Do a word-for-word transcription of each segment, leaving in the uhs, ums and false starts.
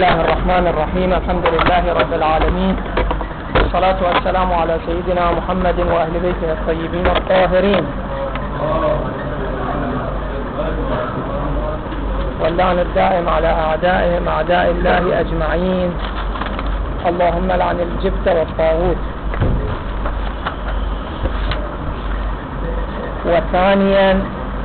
الله الرحمن الرحيم. الحمد لله رب العالمين، والصلاة والسلام على سيدنا محمد وأهل بيته الطيبين الطاهرين، واللعن الدائم على أعدائهم أعداء الله أجمعين. اللهم لعن الجبت والطاغوت. وثانيا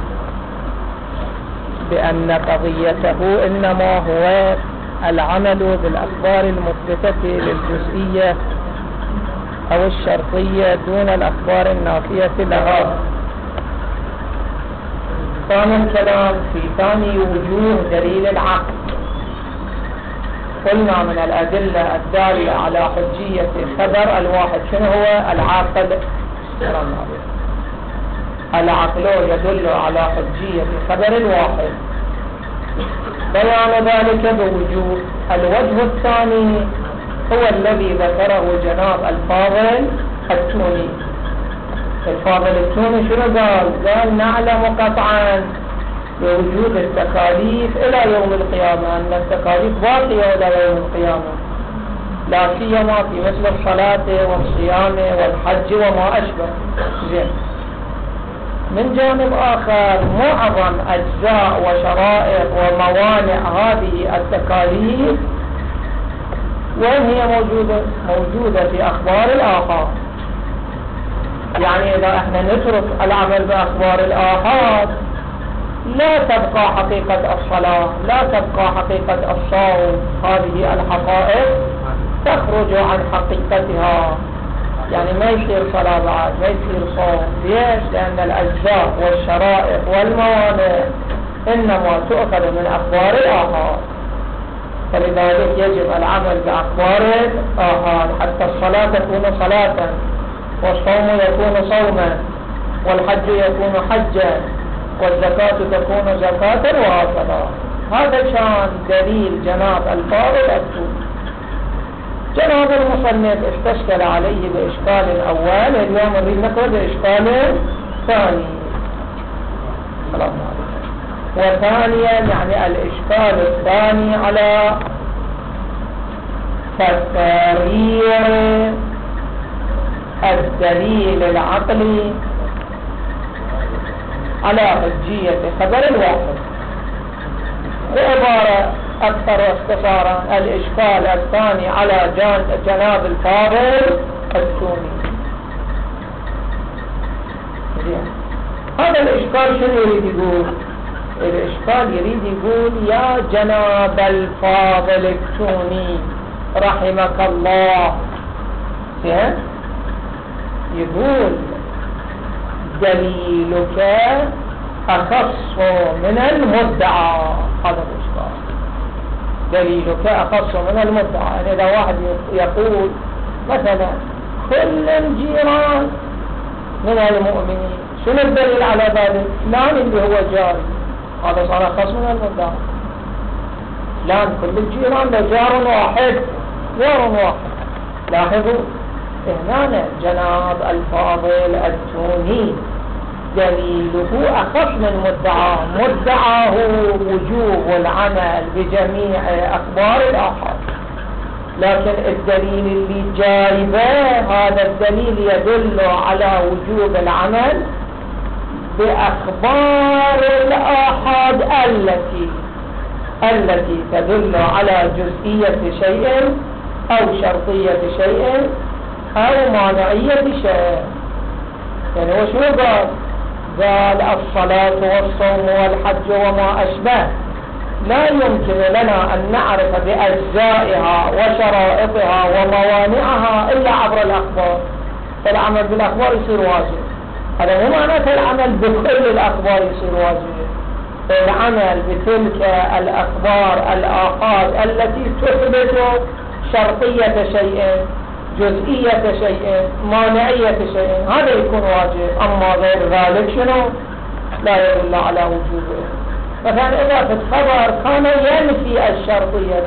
بأن قضيته إنما هو العمل بالأخبار المثبتة للجزئية أو الشرطية دون الأخبار النافية لها. ثاني الكلام في ثاني وجوه دليل العقل. قلنا من الأدلة الدالة على حجية خبر الواحد شنو هو؟ العاقل. العقل يدل على حجية خبر الواحد. بيان ذلك بوجوه. الوجه الثاني هو الذي ذكره جناب الفاضل التوني. الفاضل التوني شنو قال؟ قال نعلم قطعا بوجود التكاليف إلى يوم القيامة، أن التكاليف باقية إلى يوم القيامة، لا سيما في مثل الصلاة والصيام والحج وما أشبه. زين. من جانب آخر معظم أجزاء وشرائط وموانع هذه التكاليف وين هي موجودة؟ موجودة في أخبار الآحاد. يعني إذا احنا نترك العمل بأخبار الآحاد لا تبقى حقيقة الصلاة، لا تبقى حقيقة الصوم. هذه الحقائق تخرج عن حقيقتها، يعني ما يصير صلاة بعد، ما يصير صوم. ليش؟ لأن الأجزاء والشرائط والموانع إنما تؤخذ من أخبار الآحاد، فلذلك يجب العمل بأخبار الآحاد حتى الصلاة تكون صلاة، والصوم يكون صوما، والحج يكون حجا، والزكاة تكون زكاة، وهكذا. هذا كان دليل جناب الفاضل التوني. جناب المصنف استشكل عليه بإشكال أول، اليوم نريد نقرأ بإشكال ثاني. سلام عليكم. وثانيا يعني الإشكال الثاني على تفسير الدليل العقلي على حجية خبر الواحد. بعبارة أكثر واختصارا، الإشكال الثاني على جناب الفاضل التوني. هذا الإشكال شنو يريد يقول؟ الإشكال يريد يقول يا جناب الفاضل التوني رحمك الله، يقول دليلك أخص من المدعى. هذا الإشكال، دليلك أخص من المدعى. يعني إذا واحد يقول مثلا كل الجيران من المؤمنين، شنو الدليل على ذلك؟ فلان اللي هو جاري، هذا صار أخص من المدعى. فلان كل الجيران لجار واحد، جار واحد. لاحظوا هنا جناب الفاضل التوني دليله أخص من مدعاه. مدعاه وجوب العمل بجميع أخبار الآحاد، لكن الدليل اللي جايبه هذا الدليل يدل على وجوب العمل بأخبار الآحاد التي التي تدل على جزئية شيء أو شرطية شيء أو مانعية شيء. يعني هو شو قال؟ قال الصلاة والصوم والحج وما أشبه لا يمكن لنا أن نعرف بأجزائها وشرائطها وموانعها إلا عبر الأخبار، فالعمل بالأخبار يصير واجب. هذا مو معناته العمل بكل الأخبار يصير واجب، العمل بتلك الأخبار الآحاد التي تثبت شرطية شيء، جزئية شيء، مانعية شيء، هذا يكون واجب. أما غير ذلك شنو؟ لا يدل على وجوبه. مثلا إذا في الخبر كان ينفي الشرطية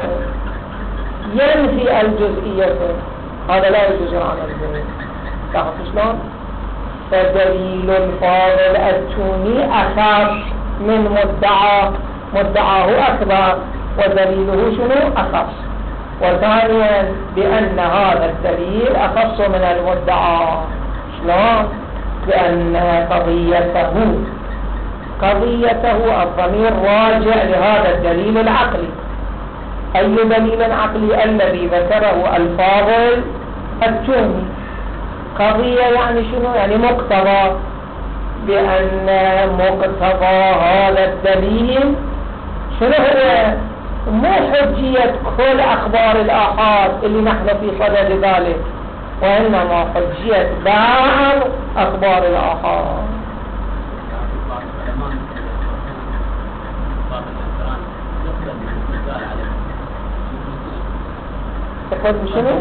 ينفي الجزئية، هذا لا يجوز العمل به. تعرف شلون؟ فدليل الفاضل التوني أخف من مدعاه، مدعاه أكبر. ودليله شنو؟ أخص. وثانيا بأن هذا الدليل أخص من المدعى. شلون؟ بأن قضيته قضيته الضمير راجع لهذا الدليل العقلي. أي دليل عقلي؟ الذي ذكره الفاضل التوني. قضية يعني شنو؟ يعني مقتضى، بأن مقتضى هذا الدليل شنو هو؟ مو حجية كل أخبار الآحاد اللي نحن في صدد ذلك، وإنما حجية بعض أخبار الآحاد. تقول شنو؟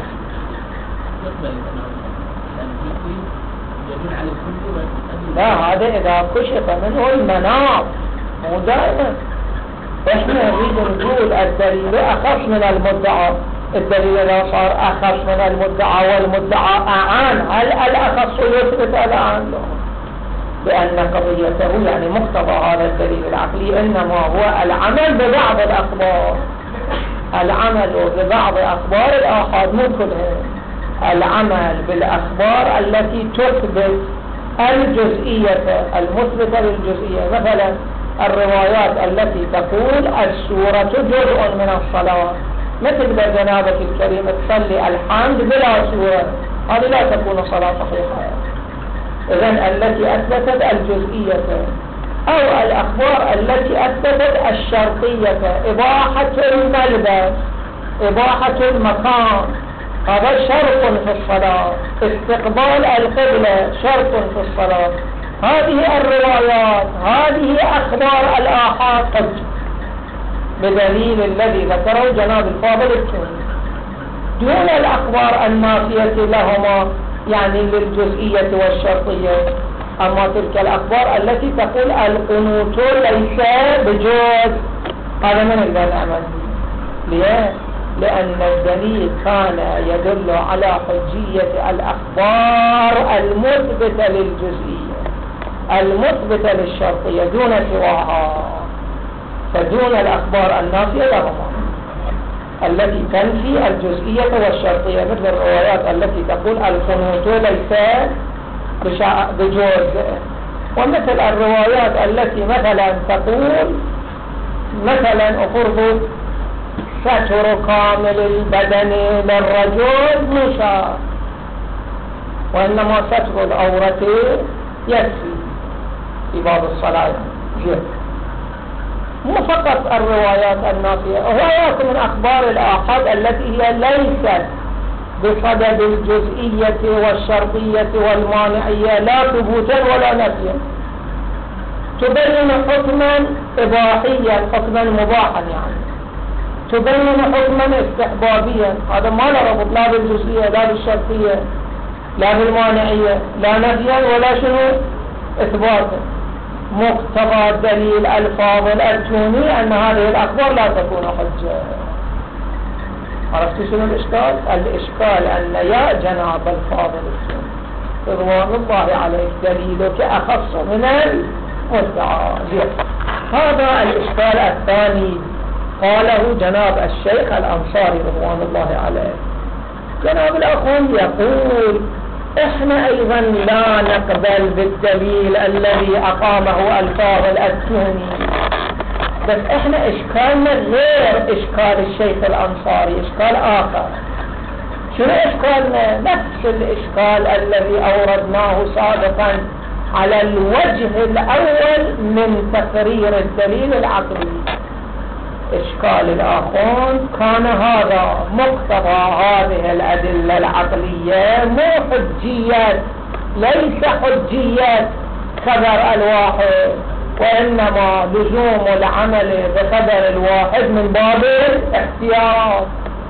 لا، هذا إذا كشف منه المناط، مو دائما. احنا نريد نقول الدليل أخص من المدعى. الدليل إذا صار أخص من المدعى والمدعى أعان، هل الأخص يثبت الأعان له؟ لأن قضيته يعني مقتضى هذا الدليل العقلي إنما هو العمل ببعض الأخبار، العمل ببعض أخبار الآحاد، مو كلها، العمل بالأخبار التي تثبت الجزئية المثبتة للجزئية. مثلا الروايات التي تقول السورة جزء من الصلاة، مثل جنابك الكريم تصلي الحمد بلا سورة، هذه لا تكون صلاة صحيحة. إذن التي أثبتت الجزئية، أو الأخبار التي أثبتت الشرطية، إباحة الملبس، إباحة المكان، هذا شرط في الصلاة، استقبال القبلة شرط في الصلاة. هذه الروايات، هذه أخبار الآحاد قد بدليل الذي ذكره جناب الفاضل التوني، دون الأخبار النافية لهما يعني للجزئية والشرطية. أما تلك الأخبار التي تقول القنوت ليس بجوز، هذا من نقدر نعمل. ليه؟ لأن الدليل كان يدل على حجية الأخبار المثبتة للجزئية المثبتة للشرطية دون سواها، فدون الأخبار النافية لهما التي تنفي الجزئية والشرطية، مثل الروايات التي تقول القنوت ليس بجوز، ومثل الروايات التي مثلا تقول مثلا أفرض ستر كامل البدن للرجل مشاع، وإنما ستر العورة يكفي في باب الصلاة. مو فقط الروايات النافية، روايات من أخبار الآحاد التي هي ليست بصدد الجزئية والشرطية والمانعية لا ثبوتا ولا نفيا، تبين حكما إباحيا، حكما مباحا، يعني تبين حكما استحبابيا. هذا ما له ربط لا بالجزئية لا بالشرطية لا بالمانعية، لا نفيا ولا شنو إثباتا. مقتضى الدليل الفاضل التوني أن هذه الأخبار لا تكون حجة. عرفتوا شنو الإشكال؟ الإشكال أن يا جناب الفاضل التوني رضوان الله عليك دليلك أخص من المدعى. هذا الإشكال الثاني قاله جناب الشيخ الأنصاري رضوان الله عليه. جناب الأخوان يقول احنا ايضا لا نقبل بالدليل الذي اقامه الفاضل التوني، بس احنا اشكالنا غير اشكال الشيخ الانصاري، اشكال اخر. شنو اشكالنا؟ نفس الاشكال الذي اوردناه سابقا على الوجه الاول من تقرير الدليل العقلي. إشكال الآخرون كان هذا مقتضى هذه الأدلة العقلية، مو حجية، ليس حجية خبر الواحد، وإنما لزوم العمل بخبر الواحد من باب الاحتياط،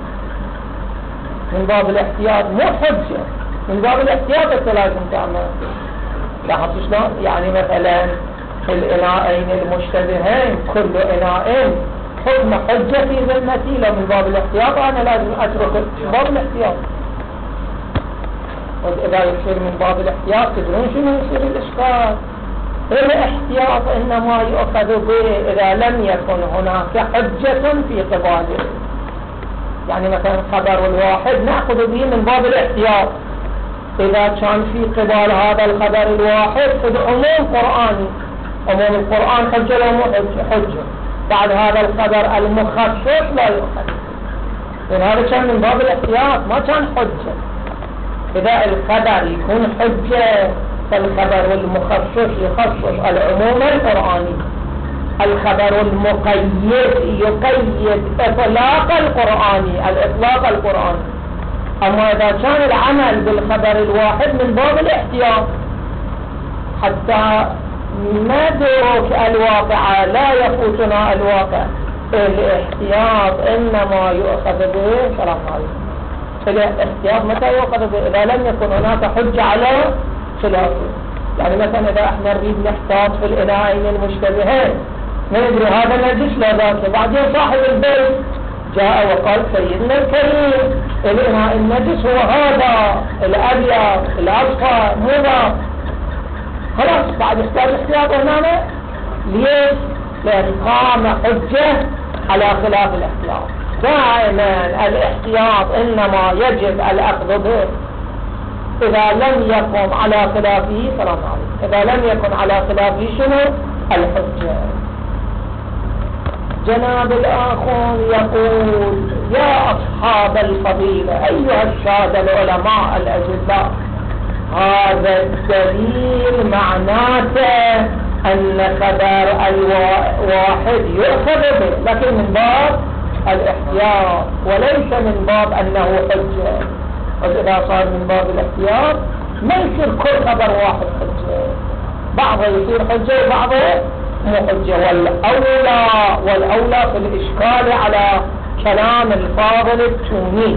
من باب الاحتياط، مو حجة، من باب الاحتياط لازم تعمل. لاحظت شلون؟ يعني مثلا في الإناءين المشتبهين كل إناء حكم حجة في ذمتي، لو من باب الاحتياط أنا لازم أترك من باب الاحتياط. وإذا يصير من باب الاحتياط تدرون شنو يصير الإشكال؟ الاحتياط إنما يؤخذ به إذا لم يكن هناك حجة في قباله. يعني مثلا خبر الواحد نأخذ به من باب الاحتياط إذا كان في قبال هذا الخبر الواحد خذ عموم قرآني، عموم القرآن حجة ومو حجة، بعد هذا الخبر المخصص لا يؤخذ، لأن هذا كان من باب الاحتياط ما كان حجة. إذا الخبر يكون حجة فالخبر المخصص يخصص العموم القرآني، الخبر المقيد يقيد إطلاق القرآني، الإطلاق القرآني. أما إذا كان العمل بالخبر الواحد من باب الاحتياط حتى ندرك الواقع لا يفوتنا الواقع، الاحتياط إنما يؤخذ به. سلام عليكم. الاحتياط متى يؤخذ به؟ إذا لم يكن هناك حجة على خلافه. يعني مثلا إذا احنا نريد نحتاط في الإناءين المشتبهين ندري هذا نجس لا ذاك، بعدين صاحب البيت جاء وقال سيدنا الكريم الإناء النجس هو هذا الأبيض الأصفر مو ذا، خلاص بعد احتاج احتياط هنا. ليش؟ لأن قام حجة على خلاف الاحتياط. دائما الاحتياط إنما يجب الأخذ به إذا لم يقم على خلافه. سلام عليكم. إذا لم يكن على خلافه شنو؟ الحجة. جناب الآخر يقول يا أصحاب الفضيلة أيها السادة العلماء الأجلاء، هذا الدليل معناته أن خبر الواحد يؤخذ به لكن من باب الاحتياط وليس من باب أنه حجة. وإذا صار من باب الاحتياط ما يصير كل خبر واحد حجة، بعضه يصير حجة وبعضه مو حجة. والأولى والأولى في الإشكال على كلام الفاضل التوني،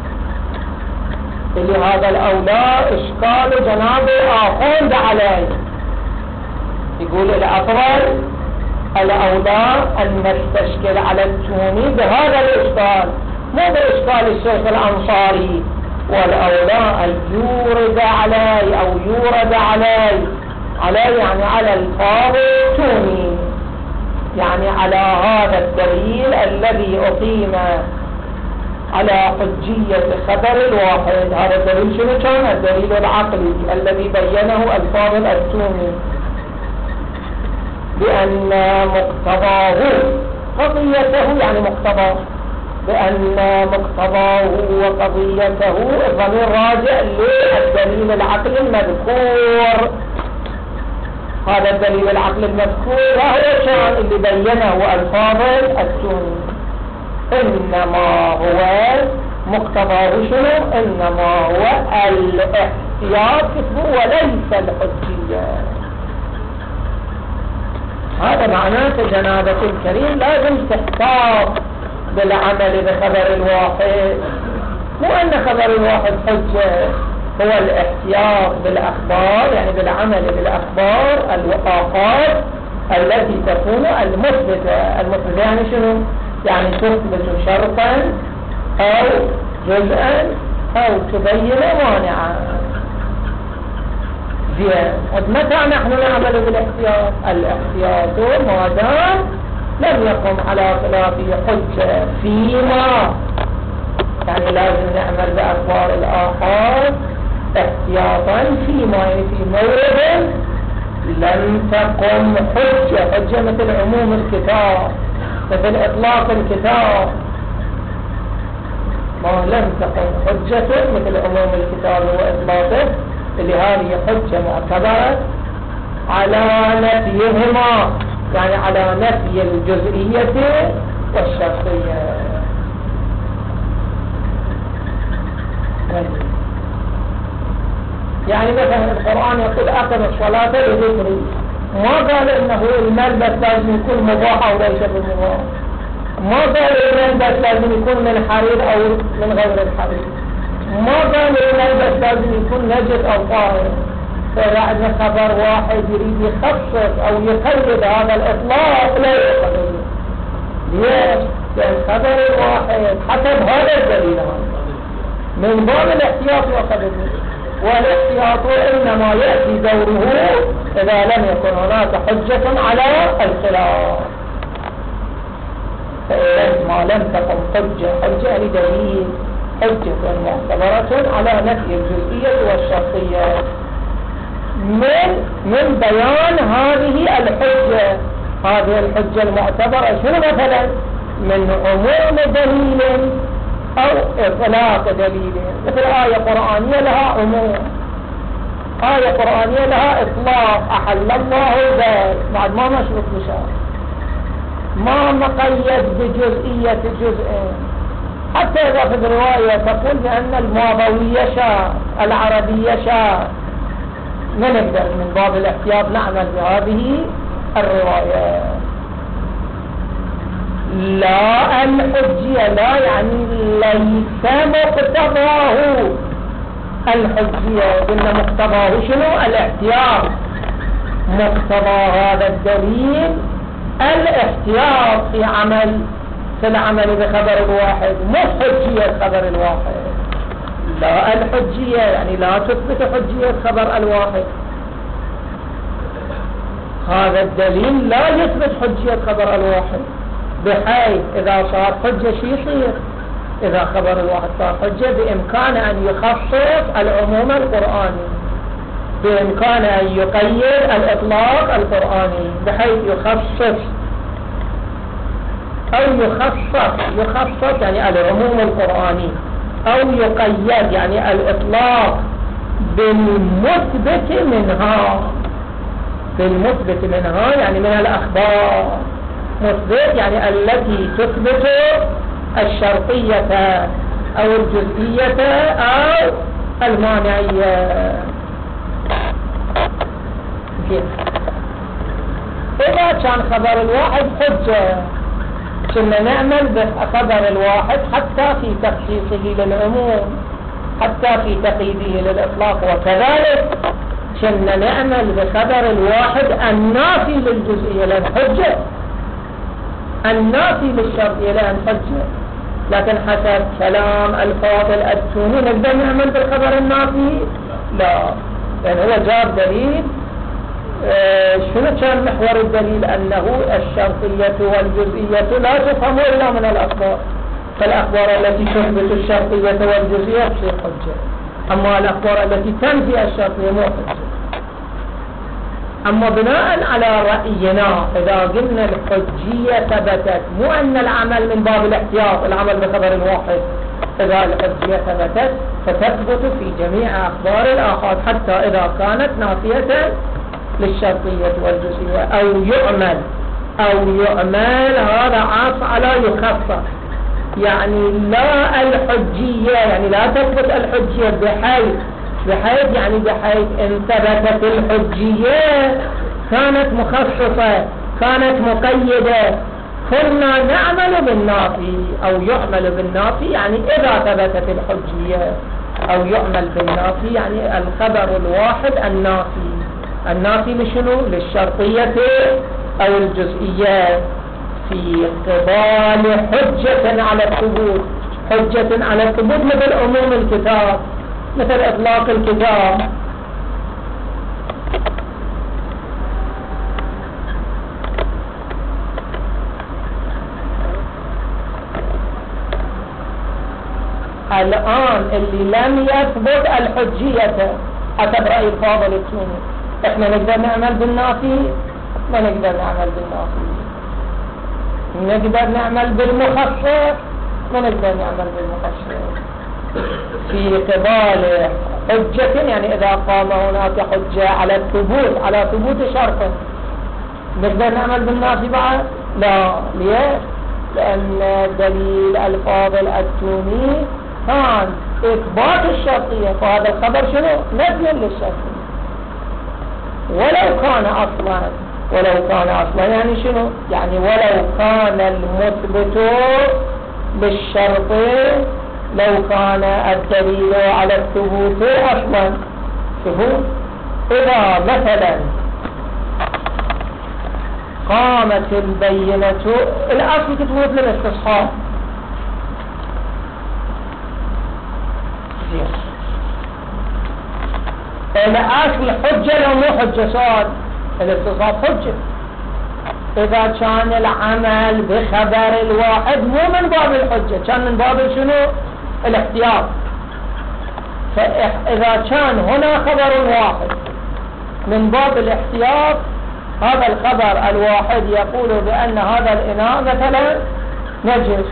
اللي هذا الأولى إشكال جناب آخوند عليه، يقول الأفضل الأولى أن نستشكل على التوني بهذا الإشكال مو بإشكال الشيخ الأنصاري، والأولى أن يورد علي أو يورد علي علي يعني على الفاضل التوني، يعني على هذا الدليل الذي أقيم على حجية خبر الواحد. هذا الدليل شنو كان؟ الدليل العقلي الذي بينه الفاضل التوني بأن مقتضاه قضيته، يعني مقتضاه بأن مقتضاه وقضيته الضمير راجع للدليل العقلي المذكور. هذا الدليل العقلي المذكور هو كان اللي بينه الفاضل التوني، إنما هو مقتضاه شنو؟ إنما هو الاحتياط وليس الحجية. هذا معناته جنابة الكريم لازم تحتاط بالعمل بخبر الواحد، مو أن خبر الواحد حجة، هو الاحتياط بالأخبار يعني بالعمل بالأخبار الوقاقات التي تكون المثبتة. المثبتة يعني شنو؟ يعني تثبت شرطا أو جزءا أو تبين مانعا. زين، متى نحن نعمل بالاحتياط؟ الاحتياط ما دام لم يقم على خلافه حجة فيما، يعني لازم نعمل بأخبار الآخر احتياطا فيما، يعني في مورد لم تقم حجة. حجة مثل عموم الكتاب، مثل إطلاق الكتاب، ما لم تقم حجة مثل عموم الكتاب وإطلاقه، اللي هذه حجة معتبرة على نفيهما، يعني على نفي الجزئية والشخصية. يعني مثلا القرآن يقول أقم الصلاة لذكري، ما قال إنه الملبس لازم يكون مباح أو ليس بالمباح، ما قال الملبس لازم يكون من حرير أو من غير الحرير، ما قال الملبس لازم يكون نجس أو طاهر. فإذا عندنا خبر واحد يريد يخصص أو يقيد هذا الإطلاق لا يؤخذ به. ليش؟ لأن خبر الواحد حسب هذا الدليل من باب الاحتياط يؤخذ به، والاحتياط الاحتياط إنما يأتي دوره إذا لم يكن هناك حجة على الخلاف. فإذا ما لم تقم حجة حجة لدليل حجة معتبرة على نفي الجزئية والشرطية من من بيان هذه الحجة. هذه الحجة المعتبرة شنو مثلا؟ من عموم دليل أو إطلاق دليل، مثل آية قرآنية لها عموم، آية قرآنية لها إطلاق، أحل الله البيع بعد ما مشروط بشرط، ما مقيد بجزئية جزء. حتى إذا في الرواية تقول بأن الماضوية شاء العربية شاء، ما نقدر من باب الاحتياط نعمل بهذه الرواية. لا الحجية لا يعني ليس مقتضاه الحجية، قلنا مقتضاه شنو؟ الاحتياط. مقتضى هذا الدليل الاحتياط في عمل في العمل بخبر الواحد، مش حجية خبر الواحد. لا الحجية يعني لا تثبت حجية خبر الواحد، هذا الدليل لا يثبت حجية خبر الواحد، بحيث إذا صار حجة شيء يصير. إذا خبر الواحد صار حجة بإمكان أن يخصص العموم القرآني، بإمكان أن يقيد الإطلاق القرآني بحيث يخصص أو يخصص يخصص يعني العموم القرآني، أو يقيد يعني الإطلاق بالمثبت منها. بالمثبت منها يعني من الأخبار، مثبت يعني التي تثبت الشرطية أو الجزئية أو المانعية. إذا كان خبر الواحد حجة كنا نعمل بخبر الواحد حتى في تخصيصه للعموم، حتى في تقييده للإطلاق، وكذلك كنا نعمل بخبر الواحد النافي للجزئية لأن حجة، النافي للشرطية لأن حجة. لكن حسب كلام الفاضل التوني نقدر نعمل بالخبر النافي؟ لا، لأن هو جاب دليل. آه شنو كان محور الدليل؟ أنه الشرطية والجزئية لا تفهم إلا من الأخبار، فالأخبار التي تثبت الشرطية والجزئية تصير حجة، أما الأخبار التي تنفي الشرطية مو حجة. أما بناء على رأينا إذا قلنا الحجية ثبتت، مو أن العمل من باب الاحتياط العمل بخبر الواحد، إذا الحجية ثبتت فتثبت في جميع أخبار الآخر حتى إذا كانت نافية للشرطية والجزئية. أو يعمل أو يعمل هذا عاص على يخصص، يعني لا الحجية يعني لا تثبت الحجية بحيث بحيث يعني بحيث إن ثبتت الحجية كانت مخصصة كانت مقيدة، كنا نعمل بالنافي. أو يعمل بالنافي يعني إذا ثبتت الحجية، أو يعمل بالنافي يعني الخبر الواحد النافي. النافي لشنو؟ للشرطية أو الجزئية في قبال حجة على الثبوت. حجة على الثبوت مثل عموم الكتاب، مثل إطلاق الكتاب. الآن اللي لم يثبت الحجية حسب رأي الفاضل التوني، احنا نقدر نعمل بالنافي؟ ما نقدر نعمل بالنافي. نقدر نعمل بالمخصص؟ ما نقدر نعمل بالمخصص. في قبال حجة يعني إذا قام هناك حجة على الثبوت على ثبوت شرط، نقدر نعمل بالنافي بعد؟ لا. ليش؟ لأن دليل الفاضل التوني كان إثبات الشرطية، فهذا الخبر شنو؟ نفي للشرطية. ولو كان أصلا ولو كان أصلا يعني شنو؟ يعني ولو كان المثبت للشرط، لو كان الدليل على الثبوت أصلا. شوفوا، إذا مثلا قامت البينة، الأصل تثبت للاستصحاب، الأصل حجة لو مو حجة؟ سؤال. الاستصحاب حجة إذا كان العمل بخبر الواحد مو من باب الحجة، كان من باب شنو؟ الاحتياط. فإذا كان هنا خبر واحد من باب الاحتياط، هذا الخبر الواحد يقول بأن هذا الإناء مثلا نجس.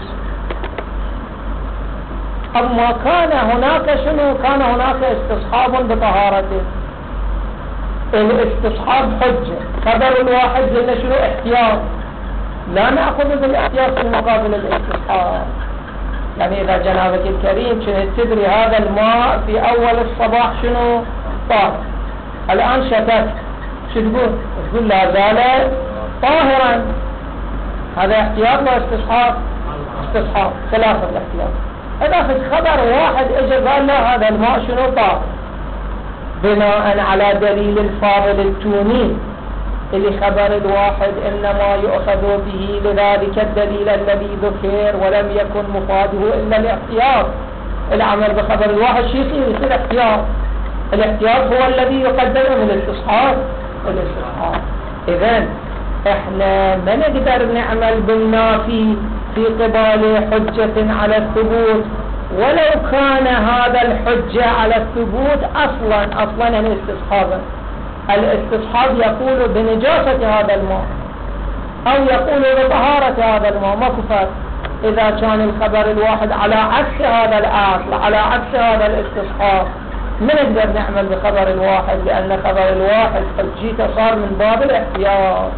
أما كان هناك شنو؟ كان هناك استصحاب بطهارته. الاستصحاب حجة، خبر الواحد لنا شنو؟ احتياط. لا نأخذ بالاحتياط في مقابل الاستصحاب. يعني إذا جنابك الكريم كنت تدري هذا الماء في أول الصباح شنو؟ طاهر، الآن شتت، شو تقول؟ تقول لا زال طاهرا. هذا احتياط ولا استصحاب؟ استصحاب، ثلاثة الاحتياط. إذا في خبر واحد اجى قال لا هذا الماء شنو؟ طاهر، بناء على دليل الفاضل التوني اللي خبر الواحد إنما يؤخذ به لذلك الدليل الذي ذكر ولم يكن مفاده إلا الاحتياط. العمل بخبر الواحد شيء يصير احتياط. الاحتياط هو الذي يقدم من الاستصحاب. الاستصحاب إذن احنا ما نقدر نعمل بالنافي في قبال حجة على الثبوت ولو كان هذا الحجة على الثبوت أصلا أصلا يعني استصحابا. الاستصحاب يقول بنجاسة هذا الماء أو يقول بطهارة هذا الماء، ما كفر. إذا كان الخبر الواحد على عكس هذا الأصل، على عكس هذا الاستصحاب، ما نقدر نعمل بخبر الواحد، لأن خبر الواحد حجيته صار من باب الاحتياط.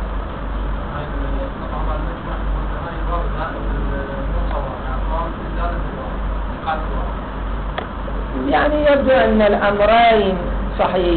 يعني يبدو أن الأمرين صحيح،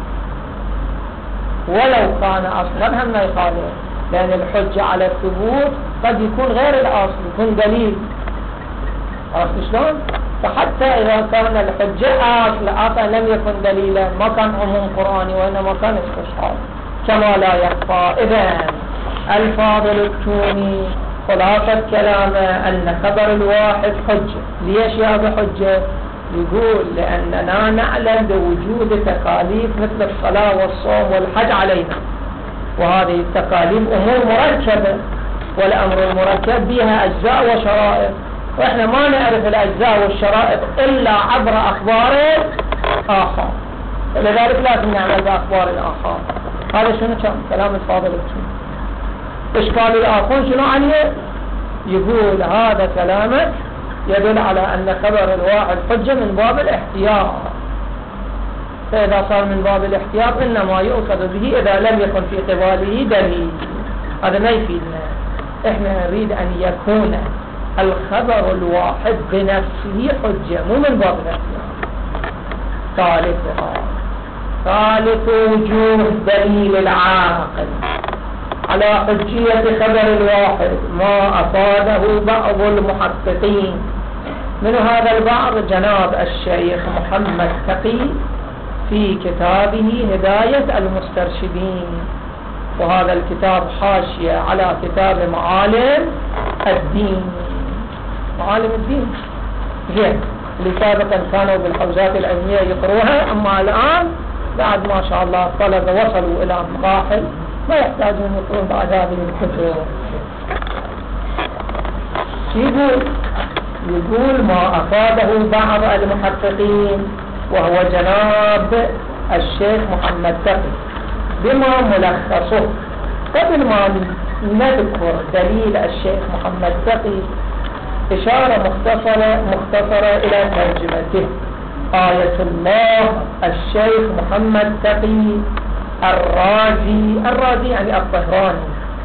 ولو كان أصلا هم ما يخالف، لأن الحجة على الثبوت قد يكون غير الأصل، يكون دليل. عرفت شلون؟ فحتى إذا كان الحجة أصل أصلا لم يكن دليلا، ما كان عموم قرآني وإنما كان استصحاب كما لا يخفى. إذن الفاضل التوني خلاصة كلامه أن خبر الواحد حجة. ليش يا بحجة؟ يقول لأننا نعلم بوجود تكاليف مثل الصلاة والصوم والحج علينا، وهذه التكاليف أمور مركبة، والأمر المركب بها أجزاء وشرائط، وإحنا ما نعرف الأجزاء والشرائط إلا عبر أخبار آخر، لذلك لازم نعمل بأخبار الآخر. هذا شنو كان كلام الفاضل التوني. إشكال الآخر شنو عليه؟ يقول هذا كلامك يدل على أن خبر الواحد حجة من باب الاحتياط، فإذا صار من باب الاحتياط إنما يؤخذ به إذا لم يكن في قباله دليل. هذا ما يفيدنا، إحنا نريد أن يكون الخبر الواحد بنفسه حجة مو من باب الاحتياط. ثالثها ثالث وجوه دليل العاقل على حجية خبر الواحد ما أفاده بعض المحققين. من هذا البعض جناب الشيخ محمد تقي في كتابه هداية المسترشدين، وهذا الكتاب حاشية على كتاب معالم الدين. معالم الدين زين، اللي سابقا كانوا بالحوزات العلمية يقروها، أما الآن بعد ما شاء الله الطلبة وصلوا إلى مراحل ما يحتاجون يقرون بعد هذه الكتب. يقول يقول ما أفاده بعض المحققين وهو جناب الشيخ محمد تقي بما ملخصه. قبل ما نذكر دليل الشيخ محمد تقي إشارة مختصرة مختصرة إلى ترجمته. آية الله الشيخ محمد تقي الرازي. الرازي يعني الطهراني.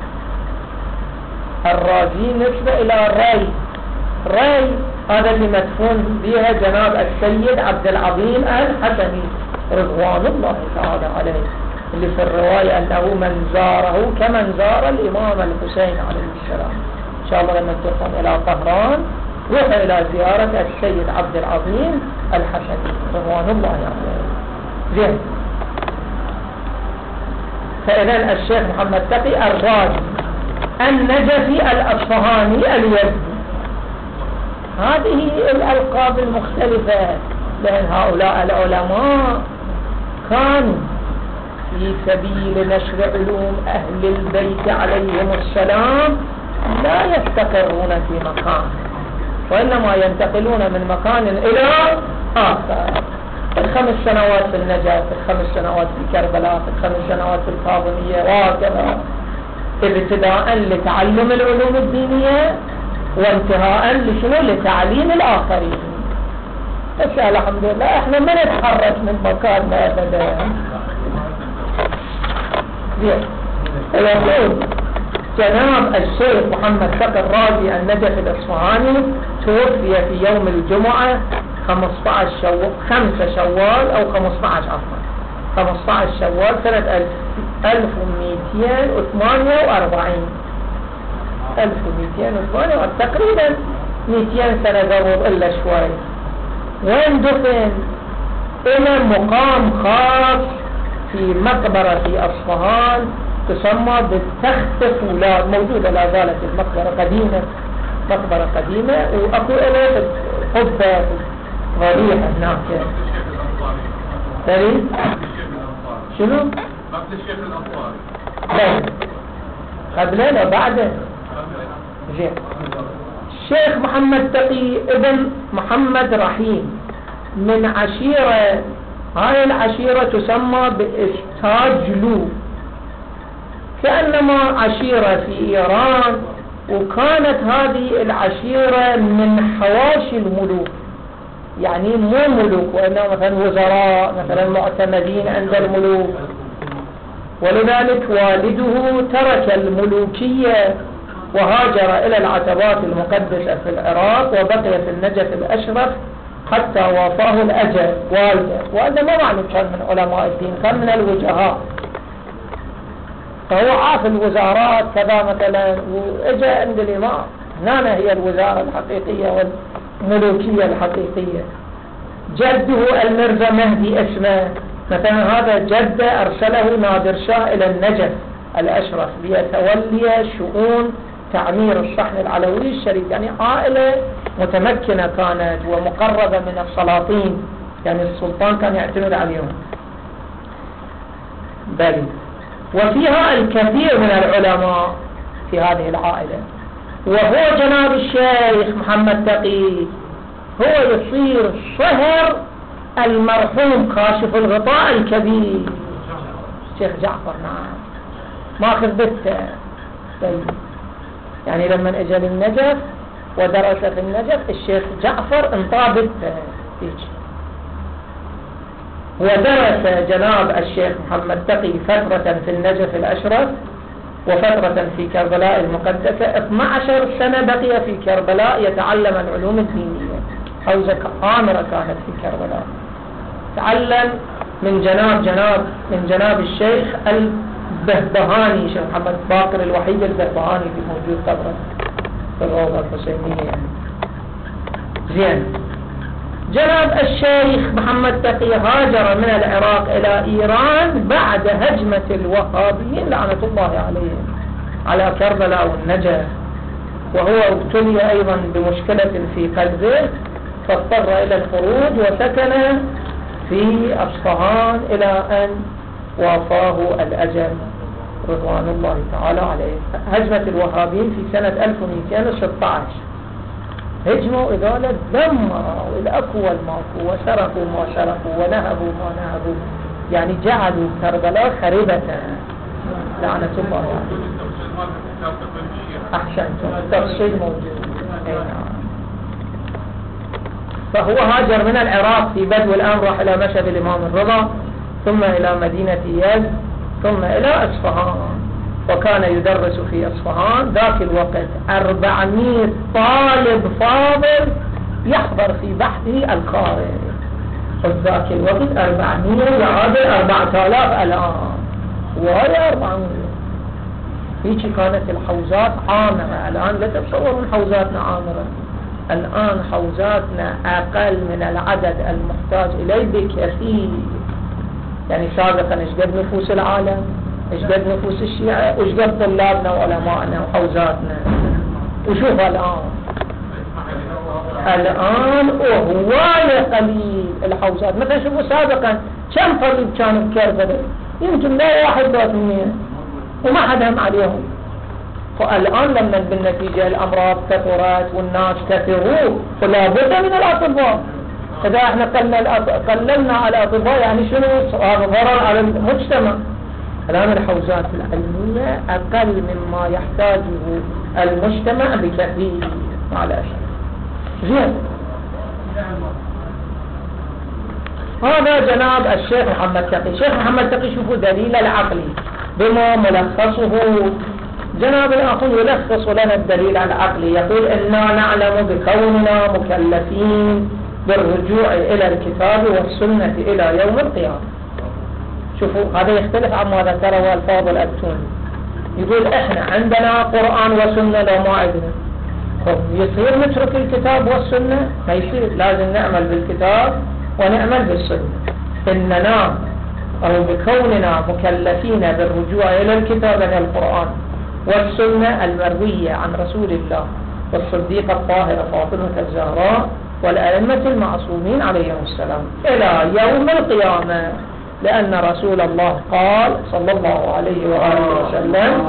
الرازي نسبة إلى الري. ري هذا اللي مدفون بها جناب السيد عبد العظيم الحسني رضوان الله تعالى عليه، اللي في الرواية أنه من زاره كمن زار الإمام الحسين عليه السلام. إن شاء الله لما تدخل إلى طهران روح إلى زيارة السيد عبد العظيم الحسني رضوان الله عليه. زين، فإذن الشيخ محمد تقي الرازي النجفي الأصفهاني اليزدي. هذه الألقاب المختلفة، لأن هؤلاء العلماء كانوا في سبيل نشر علوم أهل البيت عليهم السلام لا يستقرون في مكان، وإنما ينتقلون من مكان إلى آخر. الخمس سنوات في النجف، الخمس سنوات في كربلاء، الخمس سنوات في الفاطمية، وهكذا، ابتداء لتعلم العلوم الدينية وانتهاء لشنو؟ لتعليم الآخرين. بس الحمد لله احنا ما نتحرك من مكاننا ابدا. يقول جناب الشيخ محمد تقي الرازي النجف الإصفهاني توفي في يوم الجمعة خمسة عشر شوال خمسة شوال أو خمسة عشر عفوا خمسة عشر شوال سنة ألف ومئتين وثمانية وأربعين ألف ومئتين وثمانية وأربعين تقريبا مئتين سنة قبل إلا شوي. وين دفن؟ إلى مقام خاص في مقبرة في أصفهان تسمى بالتخت فولاد، موجودة لا زالت المقبرة قديمة، مقبرة قديمة، وأكو إليه قبة غريحة هناك. دليل؟ شنو؟ قبل الشيخ الأنصاري. قبله لا بعده؟ زين. الشيخ محمد تقي ابن محمد رحيم من عشيرة، هاي العشيرة تسمى بإستاجلو، كأنما عشيرة في إيران، وكانت هذه العشيرة من حواشي الملوك، يعني مو ملوك وإنما مثلا وزراء مثلا معتمدين عند الملوك. ولذلك والده ترك الملوكية وهاجر إلى العتبات المقدسة في العراق، وبقي في النجف الأشرف حتى وافاه الأجل. والده والده ما معلوم كان من علماء الدين، كان من الوجهاء، فهو عاف الوزارات كذا مثلا، وإجا عند الإمام. هنا هي الوزارة الحقيقية والملوكية الحقيقية. جده المرزا مهدي اسمه مثلا، هذا جده أرسله نادر شاه إلى النجف الأشرف ليتولي شؤون تعمير الصحن العلوي الشريف، يعني عائلة متمكنة كانت ومقربة من السلاطين، يعني السلطان كان يعتمد عليهم. بل وفيها الكثير من العلماء في هذه العائلة. وهو جناب الشيخ محمد تقي هو يصير صهر المرحوم كاشف الغطاء الكبير الشيخ جعفر. نعم ماخذ بته. يعني لما اجى للنجف ودرس في النجف الشيخ جعفر انطى بته. ودرس جناب الشيخ محمد تقي فترة في النجف الأشرف وفترة في كربلاء المقدسة. اثنتي عشرة سنة بقي في كربلاء يتعلم العلوم الدينية. حوزة آمرة كانت في كربلاء. تعلم من جناب جناب من جناب الشيخ البهبهاني، شيخ محمد باقر الوحيد البهبهاني في موجود قبره في الروضة الحسينية. زين. جناب الشيخ محمد تقي هاجر من العراق إلى إيران بعد هجمة الوهابيين لعنة الله عليهم على كربلاء والنجف، وهو ابتلي أيضا بمشكلة في قلبه فاضطر إلى الخروج وسكن في أصفهان إلى أن وافاه الأجل رضوان الله تعالى عليه. هجمة الوهابيين في سنة ألف ومئتين وستة عشر هجموا إذالة دمروا الأكو والماكو وسرقوا ما سرقوا ونهبوا ما نهبوا، يعني جعلوا كربلاء خريبة لعنة الله عليه. أحسنتم، التفصيل موجود. فهو هاجر من العراق في بدو الآن، راح إلى مشهد الإمام الرضا، ثم إلى مدينة يزد، ثم إلى أصفهان، وكان يدرس في أصفهان ذاك الوقت أربعمائة طالب فاضل يحضر في بحثه الخارج. ذاك الوقت أربعمائة يعادل أربعة آلاف الآن، وهي أربعمائة. هيك كانت الحوزات عامرة. الآن لا تتصور من حوزاتنا عامرة، الآن حوزاتنا أقل من العدد المحتاج إليه بكثير. يعني سابقا ايش قد نفوس العالم، ايش قد نفوس الشيعة، وايش قد طلابنا وعلمائنا وحوزاتنا. وشوف الآن الآن وهواية قليل الحوزات. مثلا شوفوا سابقا كم طبيب كانوا بكربلاء؟ يمكن لا واحد بالمية وما حد هم عليهم. فالآن لما بالنتيجة الأمراض كثرت والناس كثروا فلا بد من الأطباء. إذا احنا قللنا الأطباء يعني شنو؟ هذا ضرر على المجتمع. الآن الحوزات العلمية أقل مما يحتاجه المجتمع بكثير. معلش زين. هذا جناب الشيخ محمد تقي. الشيخ محمد تقي شوفوا دليل العقلي بما ملخصه. جناب الأخ يلخص لنا الدليل العقلي، يقول إنا نعلم بكوننا مكلفين بالرجوع إلى الكتاب والسنة إلى يوم القيامة. شوفوا هذا يختلف عما ذكره الفاضل التوني. يقول إحنا عندنا قرآن وسنة لو ما عندنا، يصير نترك الكتاب والسنة؟ ما يصير، لازم نعمل بالكتاب ونعمل بالسنة. إننا أو بكوننا مكلفين بالرجوع إلى الكتاب من القرآن والسنة المروية عن رسول الله والصديقة الطاهرة فاطمة الزهراء والأئمة المعصومين عليهم السلام إلى يوم القيامة، لأن رسول الله قال صلى الله عليه وآله وسلم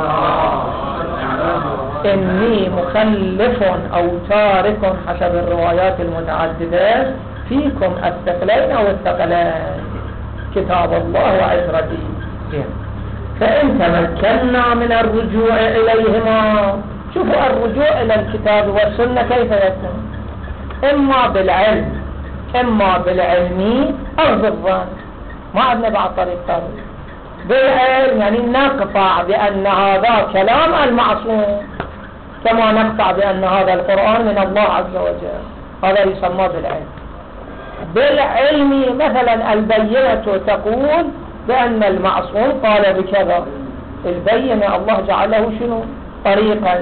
إني مخلف أو تارك حسب الروايات المتعددة فيكم الثقلين أو الثقلين كتاب الله وعترتي. فإن تمكنا من الرجوع إليهما، شوفوا الرجوع إلى الكتاب والسنة كيف يكون؟ إما بالعلم إما بالعلم أو بالظن، ما عندنا بعد طريق ثالث. بالعلم يعني نقطع بأن هذا كلام المعصوم، كما نقطع بأن هذا القرآن من الله عز وجل، هذا يسمى بالعلم. بالعلم مثلا البينة تقول بأن المعصوم قال بكذا، البينة الله جعله شنو؟ طريقا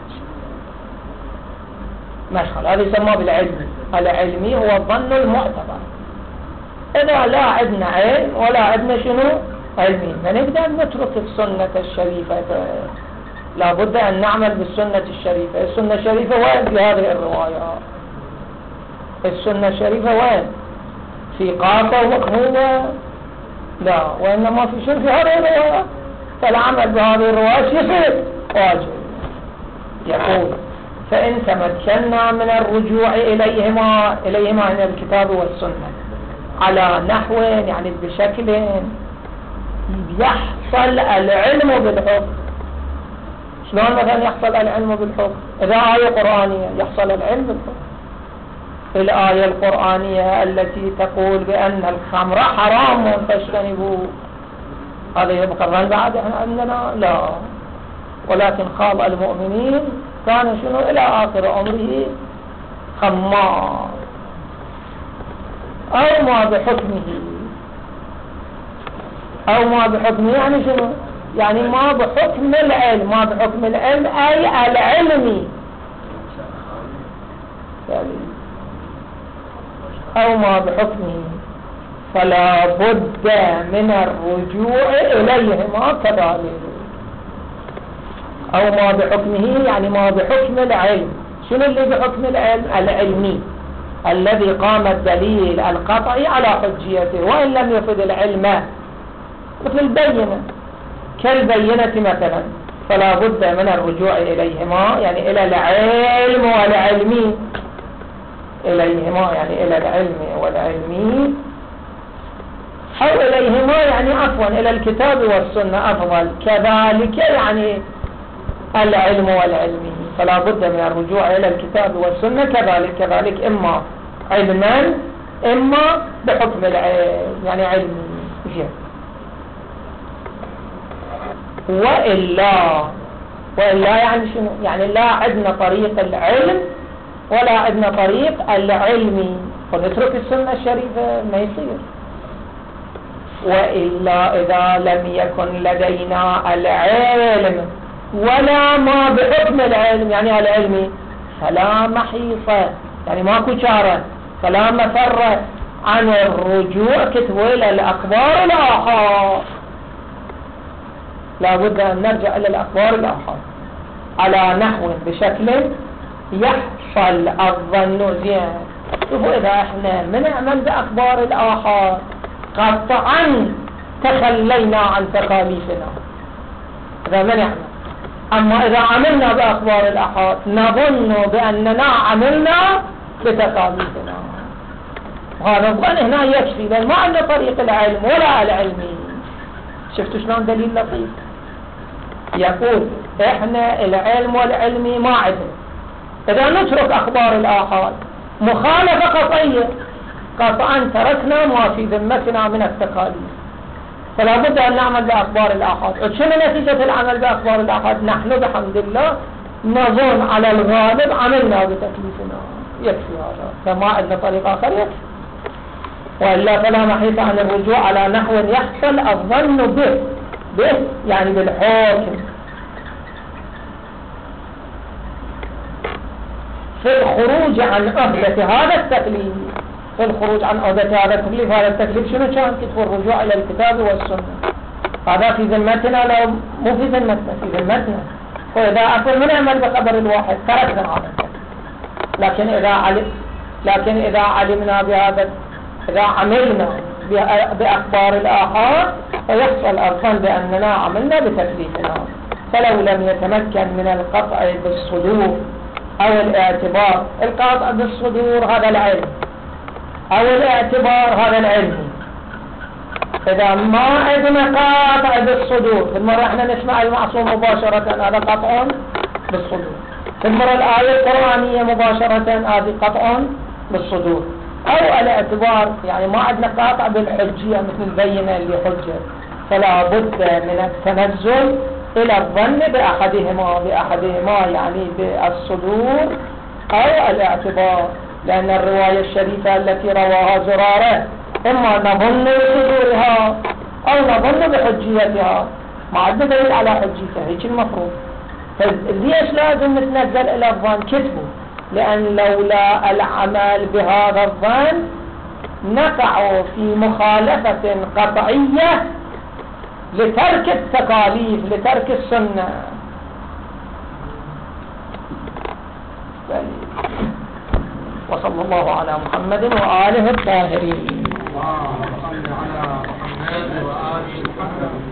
مشغل، هذا يسمى بالعلم. العلمي هو الظن المعتبر. إذا لا عندنا علم ولا عندنا شنو؟ علمي، فنقدر نترك السنة الشريفة. لابد أن نعمل بالسنة الشريفة. السنة الشريفة وين في هذه الرواية؟ السنة الشريفة وين؟ في قاطة ومقهومة؟ لا، وإنما في شنو؟ في هذه الرواية. فالعمل بهذه الرواية يصير واجب. يقول فإن تمكنا من الرجوع إليهما إليهما من الكتاب والسنة على نحو يعني بشكل يحصل العلم بالحكم. شلون مثلا يحصل العلم بالحكم؟ إذا آية قرآنية يحصل العلم بالحكم. الآية القرآنية التي تقول بأن الخمر حرام فاجتنبوه، هذا يبقى الظن بعد احنا عندنا؟ لا، ولكن خاض المؤمنين كان شنو إلى آخر عمره خمار أو ما بحكمه. أو ما بحكمه يعني شنو؟ يعني ما بحكم العلم. ما بحكم العلم أي العلمي، أو ما بحكمه، فلا بد من الرجوع إليهما كذلك. أو ما بحكمه يعني ما بحكم العلم. شنو اللي بحكم العلم؟ العلمي الذي قام الدليل القطعي على حجيته وإن لم يفد العلم، مثل البينة كالبينة مثلا. فلا بد من الرجوع إليهما يعني إلى العلم والعلمي، إليهما يعني إلى العلم والعلمي، أو إليهما يعني عفوا إلى الكتاب والسنة أفضل، كذلك يعني العلم والعلمي. فلا بد من الرجوع إلى الكتاب والسنة كذلك كذلك إما علما إما بحكم العلم يعني علمي. وإلا وإلا يعني شنو؟ يعني لا عندنا طريق العلم ولا عندنا طريق العلمي، فنترك السنة الشريفة ما يصير. وإلا إذا لم يكن لدينا العلم ولا ما بحكم العلم يعني العلمي، فلا محيصة يعني ماكو شارة، فلا مفر عن الرجوع كتبوا إلى الأخبار الآحاد. لا بد أن نرجع إلى الأخبار الآحاد على نحو بشكل يحصل الظن زين. شوفوا إذا احنا بنعمل بأخبار الآحاد قطعا تخلينا عن تكاليفنا، إذا منعنا. أما إذا عملنا بأخبار الآحاد نظن بأننا عملنا بتكاليفنا، وهذا الظن هنا يكفي، لأن ما عندنا طريق العلم ولا العلمي. شفتوا شلون دليل لطيف؟ يقول إحنا العلم والعلمي ما عندنا، إذا نترك أخبار الآحاد مخالفة قطعية قطعا تركنا ما في ذمتنا من التكاليف، فلا بد أن نعمل بأخبار الآحاد. شنو نتيجة العمل بأخبار الآحاد؟ نحن بحمد الله نظن على الغالب عملنا بتكليفنا، يكفي هذا، فما عندنا طريق آخر يكفي، وإلا فلا محيط عن الرجوع على نحو يحصل الظن به به يعني بالحكم. في الخروج عن عهدة هذا التكليف، في الخروج عن عهدة هذا التكليف، هذا التكليف شنو كان؟ كتب الرجوع إلى الكتاب والسنة. هذا في ذمتنا لو مو في ذمتنا؟ في ذمتنا. فإذا أقول من يعمل بخبر الواحد تركنا هذا التكليف، لكن إذا علم لكن إذا علمنا بهذا، إذا عملنا بأخبار الآحاد فيحصل الظن بأننا عملنا بتكليفنا. فلو لم يتمكن من القطع بالصدور أو الاعتبار، القطع بالصدور هذا العلم أو الاعتبار هذا العلم، إذا ما عندنا قطع بالصدور، في المرة احنا نسمع المعصوم مباشرة هذا قطع بالصدور، في المرة الآية القرآنية مباشرة هذه قطع بالصدور، أو الاعتبار يعني ما عندنا قاطع بالحجية مثل بينة اللي حجة، فلا بد من التنزل إلى الظن بأحدهما بأحدهما يعني بالصدور أو الاعتبار، لأن الرواية الشريفة التي رواها زرارة إما نظن بصدورها أو نظن بحجيتها، ما عندنا دليل على حجيتها، هيك المفروض. فليش لازم نتنزل إلى الظن؟ كتبوا، لأن لولا العمل بهذا الظن نقع في مخالفة قطعية لترك التكاليف، لترك السنة. وصلى الله على محمد وآله الطاهرين. اللهم صل على محمد وآل محمد.